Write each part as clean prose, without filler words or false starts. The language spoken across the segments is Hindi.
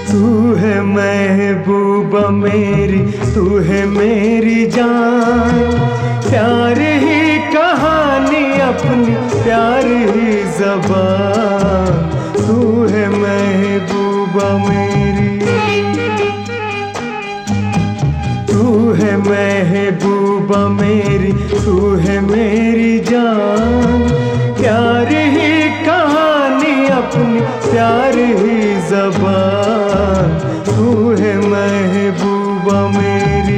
तू है महबूबा मेरी, तू है मेरी जान। प्यार ही कहानी अपनी, प्यार ही ज़बान। तू है महबूबा मेरी, तू है महबूबा मेरी, तू है मेरी जान। प्यार ही कहानी अपनी, प्यार ही ज़बान। तू है महबूबा मेरी।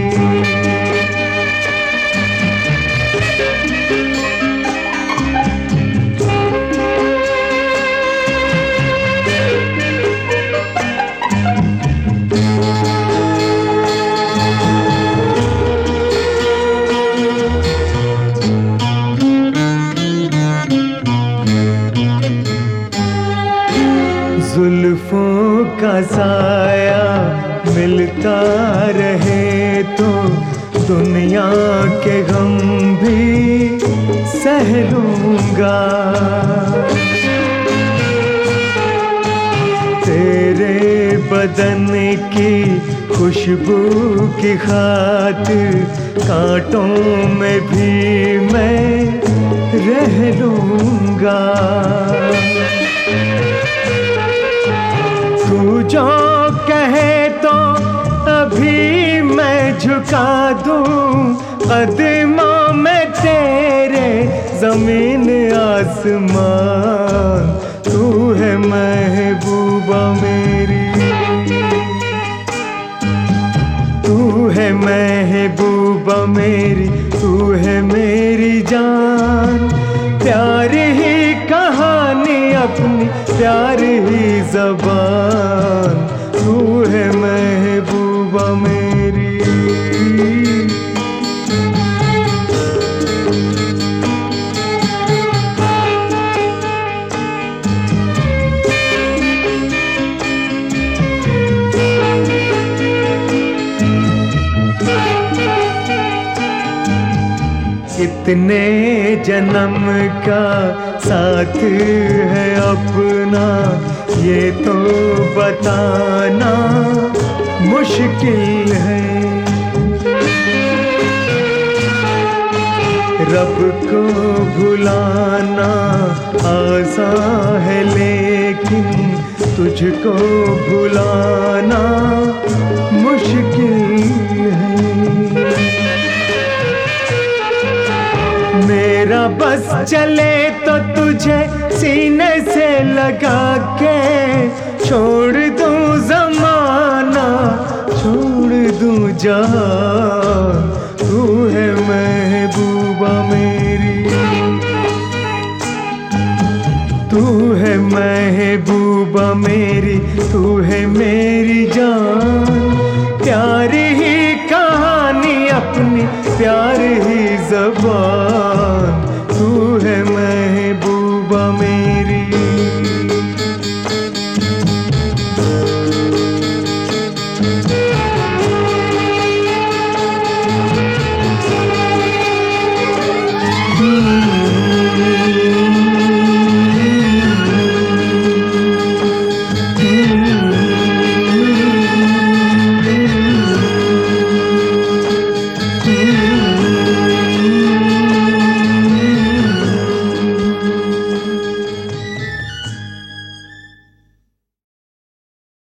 जुल्फों का साया मिलता रहे तो दुनिया के गम भी सह लूंगा। तेरे बदन की खुशबू की खातिर कांटों में भी मैं रह लूंगा। तू जो कहे तो अभी मैं झुका दूं कदमों में तेरे, ज़मीन आसमान। तू है महबूबा मेरी, तू है महबूबा मेरी, तू है मेरी जान। प्यार ही कहानी अपनी, प्यार ही ज़बान। तू है महबूबा मेरी। कितने जन्म का साथ है अपना, ये तो बताना मुश्किल है। रब को भुलाना आसान है, लेकिन तुझको भुलाना मुश्किल है। मेरा बस चले तो तुझे सीने से लगा के छोड़ दूं ज़माना, छोड़ दूं जहां। तू है महबूबा मेरी, तू है महबूबा मेरी, तू है मेरी जान। प्यार ही कहानी अपनी, प्यार ही ज़बान। तू है महबूबा मेरी।